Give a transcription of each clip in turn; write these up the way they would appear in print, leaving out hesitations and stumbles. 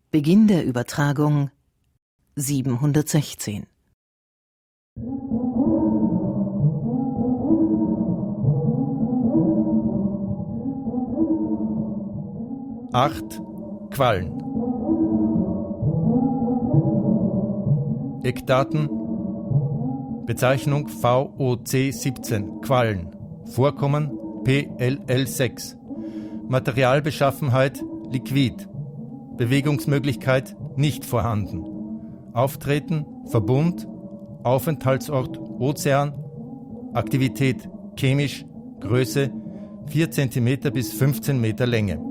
Beginn der Übertragung 716. Acht Quallen. Eckdaten: Bezeichnung VOC17 Quallen, Vorkommen PLL6, Materialbeschaffenheit Liquid, Bewegungsmöglichkeit nicht vorhanden, Auftreten Verbund, Aufenthaltsort Ozean, Aktivität chemisch, Größe 4 cm bis 15 Meter Länge.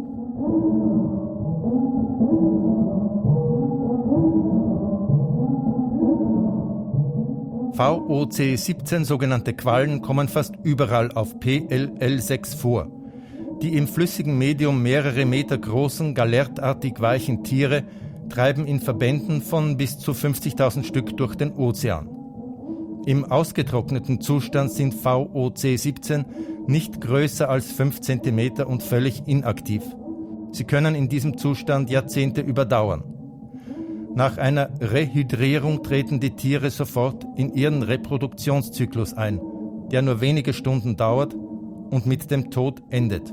VOC17 sogenannte Quallen kommen fast überall auf PLL6 vor. Die im flüssigen Medium mehrere Meter großen, galertartig weichen Tiere treiben in Verbänden von bis zu 50.000 Stück durch den Ozean. Im ausgetrockneten Zustand sind VOC17 nicht größer als 5 cm und völlig inaktiv. Sie können in diesem Zustand Jahrzehnte überdauern. Nach einer Rehydrierung treten die Tiere sofort in ihren Reproduktionszyklus ein, der nur wenige Stunden dauert und mit dem Tod endet.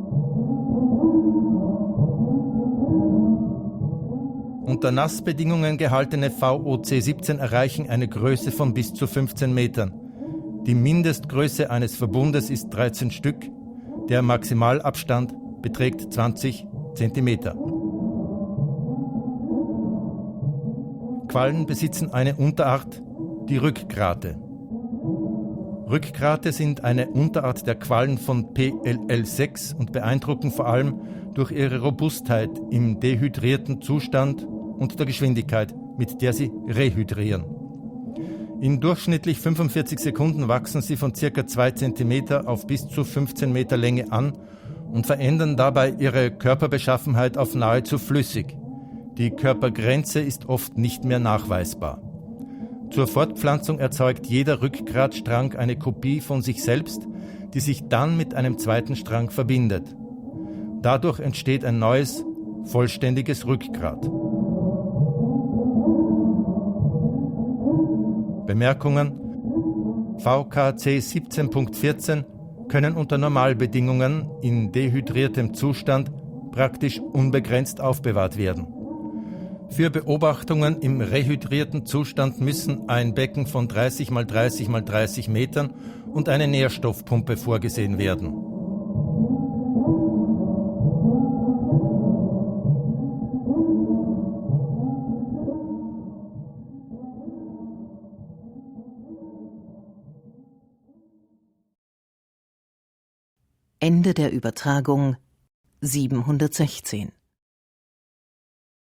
Unter Nassbedingungen gehaltene VOC17 erreichen eine Größe von bis zu 15 Metern. Die Mindestgröße eines Verbundes ist 13 Stück, der Maximalabstand beträgt 20 Zentimeter. Quallen besitzen eine Unterart, die Rückgrate. Rückgrate sind eine Unterart der Quallen von PLL6 und beeindrucken vor allem durch ihre Robustheit im dehydrierten Zustand und der Geschwindigkeit, mit der sie rehydrieren. In durchschnittlich 45 Sekunden wachsen sie von ca. 2 cm auf bis zu 15 Meter Länge an und verändern dabei ihre Körperbeschaffenheit auf nahezu flüssig. Die Körpergrenze ist oft nicht mehr nachweisbar. Zur Fortpflanzung erzeugt jeder Rückgratstrang eine Kopie von sich selbst, die sich dann mit einem zweiten Strang verbindet. Dadurch entsteht ein neues, vollständiges Rückgrat. Bemerkungen: VKC 17.14 können unter Normalbedingungen in dehydriertem Zustand praktisch unbegrenzt aufbewahrt werden. Für Beobachtungen im rehydrierten Zustand müssen ein Becken von 30 x 30 x 30 Metern und eine Nährstoffpumpe vorgesehen werden. Ende der Übertragung 716.